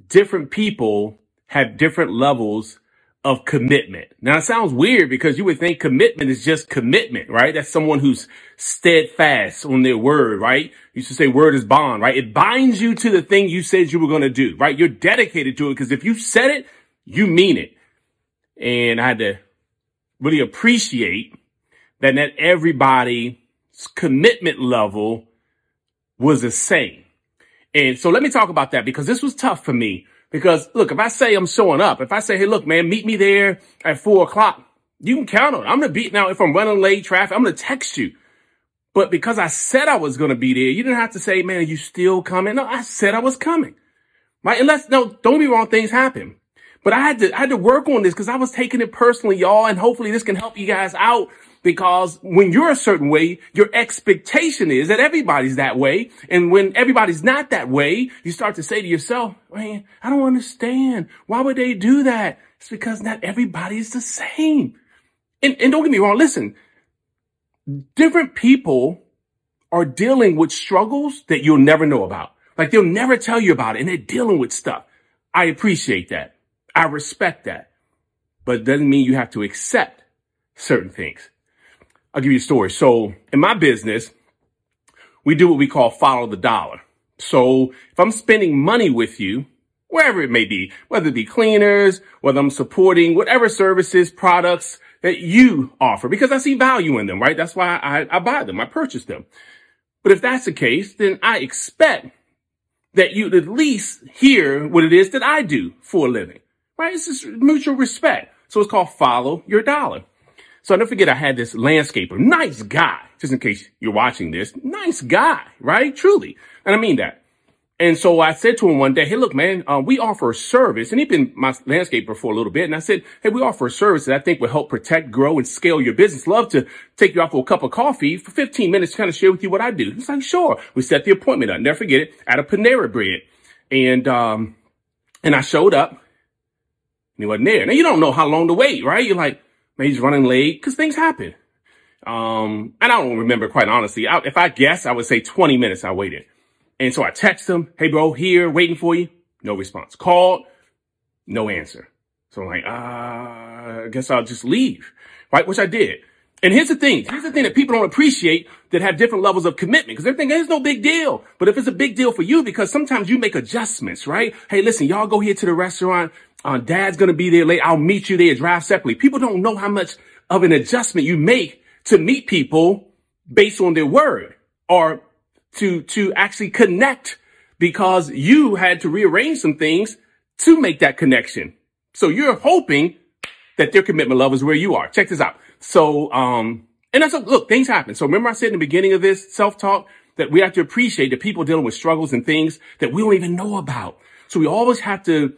different people have different levels of commitment. Now, it sounds weird because you would think commitment is just commitment, right? That's someone who's steadfast on their word, right? You used to say word is bond, right? It binds you to the thing you said you were going to do, right? You're dedicated to it because if you said it, you mean it. And I had to really appreciate that not everybody's commitment level was the same. And so let me talk about that because this was tough for me. Because look, if I say I'm showing up, if I say, hey, look, man, meet me there at 4:00, you can count on it. I'm going to be now. If I'm running late traffic, I'm going to text you. But because I said I was going to be there, you didn't have to say, man, are you still coming? No, I said I was coming. Right. Don't be wrong. Things happen. But I had to work on this because I was taking it personally, y'all. And hopefully this can help you guys out because when you're a certain way, your expectation is that everybody's that way. And when everybody's not that way, you start to say to yourself, man, I don't understand. Why would they do that? It's because not everybody's the same. And don't get me wrong. Listen, different people are dealing with struggles that you'll never know about. Like they'll never tell you about it and they're dealing with stuff. I appreciate that. I respect that, but it doesn't mean you have to accept certain things. I'll give you a story. So in my business, we do what we call follow the dollar. So if I'm spending money with you, wherever it may be, whether it be cleaners, whether I'm supporting whatever services, products that you offer, because I see value in them, right? That's why I buy them. I purchase them. But if that's the case, then I expect that you'd at least hear what it is that I do for a living. Right? It's just mutual respect. So it's called follow your dollar. So I never forget I had this landscaper, nice guy, just in case you're watching this, nice guy, right? Truly. And I mean that. And so I said to him one day, hey, look, man, we offer a service. And he'd been my landscaper for a little bit. And I said, hey, we offer a service that I think will help protect, grow, and scale your business. Love to take you out for a cup of coffee for 15 minutes to kind of share with you what I do. He's like, sure. We set the appointment up. Never forget it, at a Panera Bread. And I showed up. And he wasn't there. Now, you don't know how long to wait, right? You're like, man, he's running late because things happen. And I don't remember, quite honestly. If I guess, I would say 20 minutes I waited. And so I text him, hey, bro, here, waiting for you. No response. Called, no answer. So I'm like, I guess I'll just leave, right? Which I did. And here's the thing that people don't appreciate that have different levels of commitment because they're thinking it's no big deal. But if it's a big deal for you, because sometimes you make adjustments, right? Hey, listen, y'all go here to the restaurant. Dad's going to be there late. I'll meet you there. Drive separately. People don't know how much of an adjustment you make to meet people based on their word or to actually connect because you had to rearrange some things to make that connection. So you're hoping that their commitment level is where you are. Check this out. So, and that's, look, things happen. So remember I said in the beginning of this self-talk that we have to appreciate that people dealing with struggles and things that we don't even know about. So we always have to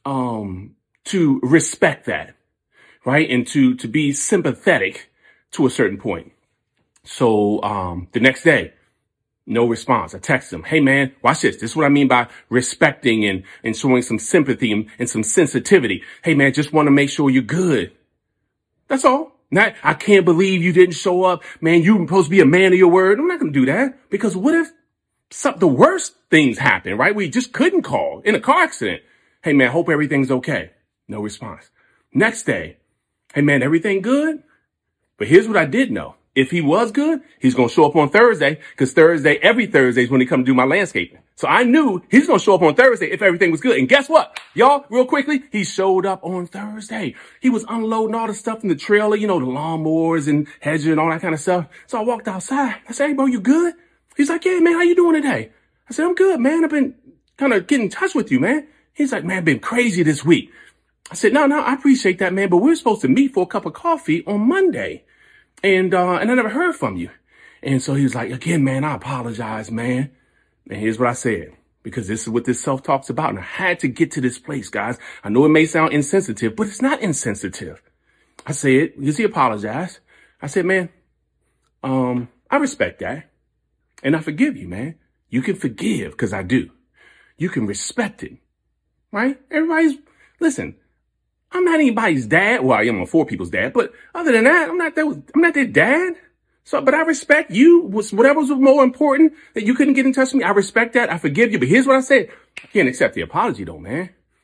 respect that, right? And to be sympathetic to a certain point. So, the next day, no response. I text him, hey man, watch this. This is what I mean by respecting and showing some sympathy and some sensitivity. Hey man, just want to make sure you're good. That's all. Not, I can't believe you didn't show up. Man, you're supposed to be a man of your word. I'm not going to do that because what if the worst things happen, right? We just couldn't call in a car accident. Hey man, hope everything's okay. No response. Next day, hey man, everything good? But here's what I did know. If he was good, he's going to show up on Thursday because every Thursday is when he come to do my landscaping. So I knew he's going to show up on Thursday if everything was good. And guess what? Y'all, real quickly, he showed up on Thursday. He was unloading all the stuff in the trailer, you know, the lawnmowers and hedging and all that kind of stuff. So I walked outside. I said, hey, bro, you good? He's like, yeah, man, how you doing today? I said, I'm good, man. I've been kind of getting in touch with you, man. He's like, man, I've been crazy this week. I said, no, I appreciate that, man. But we're supposed to meet for a cup of coffee on Monday. And I never heard from you. And so he was like, again, man, I apologize, man. And here's what I said, because this is what this self-talk's about. And I had to get to this place, guys. I know it may sound insensitive, but it's not insensitive. I said, because he apologized. I said, man, I respect that. And I forgive you, man. You can forgive because I do. You can respect it, right? Listen, I'm not anybody's dad. Well, I am on 4 people's dad, but other than that, I'm not their dad. So, but I respect you. Whatever was more important that you couldn't get in touch with me, I respect that. I forgive you. But here's what I said. I can't accept the apology though, man.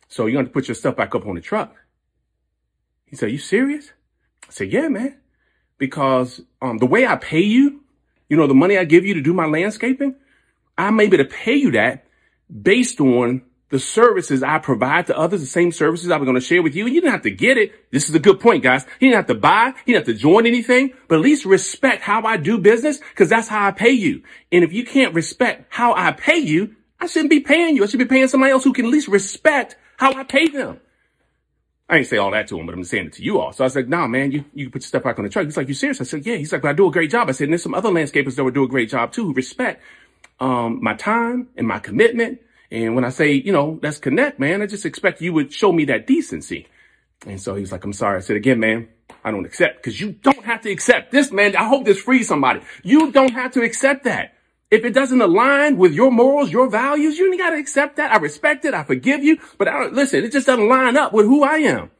So you're going to put your stuff back up on the truck. He said, you serious? I said, yeah, man. Because the way I pay you, the money I give you to do my landscaping, I'm able to pay you that based on the services I provide to others, the same services I'm going to share with you. And you didn't have to get it. This is a good point, guys. You didn't have to buy. You didn't have to join anything, but at least respect how I do business, because that's how I pay you. And if you can't respect how I pay you, I shouldn't be paying you. I should be paying somebody else who can at least respect how I pay them. I didn't say all that to him, but I'm saying it to you all. So I was like, nah, man, you can put your stuff back on the truck. He's like, you serious? I said, yeah. He's like, but I do a great job. I said, and there's some other landscapers that would do a great job too, who respect my time and my commitment. And when I say, let's connect, man, I just expect you would show me that decency. And so he was like, I'm sorry. I said, again, man, I don't accept, because you don't have to accept this, man. I hope this frees somebody. You don't have to accept that. If it doesn't align with your morals, your values, you ain't got to accept that. I respect it. I forgive you. But listen, it just doesn't line up with who I am.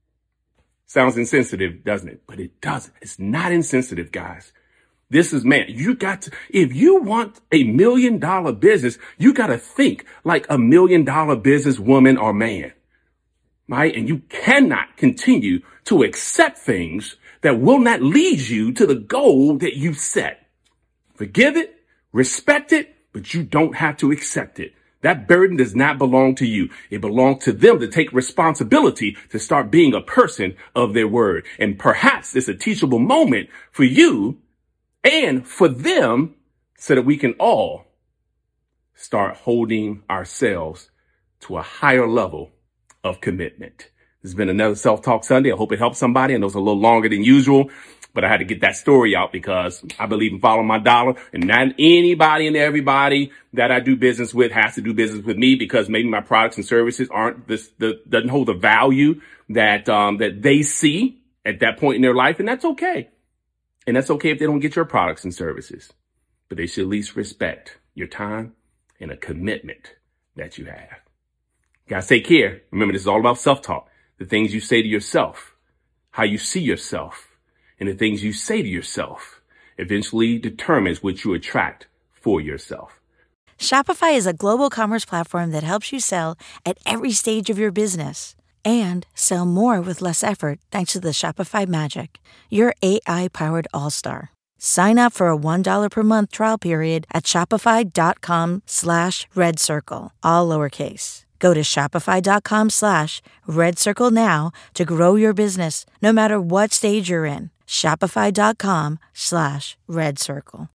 Sounds insensitive, doesn't it? But it doesn't. It's not insensitive, guys. This is, man, if you want $1 million business, you got to think like $1 million business woman or man, right? And you cannot continue to accept things that will not lead you to the goal that you set. Forgive it. Respect it, but you don't have to accept it. That burden does not belong to you. It belongs to them to take responsibility to start being a person of their word. And perhaps it's a teachable moment for you and for them, so that we can all start holding ourselves to a higher level of commitment. This has been another Self-Talk Sunday. I hope it helped somebody. I know it's a little longer than usual, but I had to get that story out because I believe in following my dollar, and not anybody and everybody that I do business with has to do business with me, because maybe my products and services doesn't hold the value that they see at that point in their life. And that's okay. And that's okay if they don't get your products and services, but they should at least respect your time and a commitment that you have. Guys, take care. Remember, this is all about self-talk. The things you say to yourself, how you see yourself, and the things you say to yourself eventually determines what you attract for yourself. Shopify is a global commerce platform that helps you sell at every stage of your business and sell more with less effort, thanks to the Shopify Magic, your AI-powered all-star. Sign up for a $1 per month trial period at shopify.com/redcircle, all lowercase. Go to shopify.com/redcircle now to grow your business, no matter what stage you're in. Shopify.com/redcircle.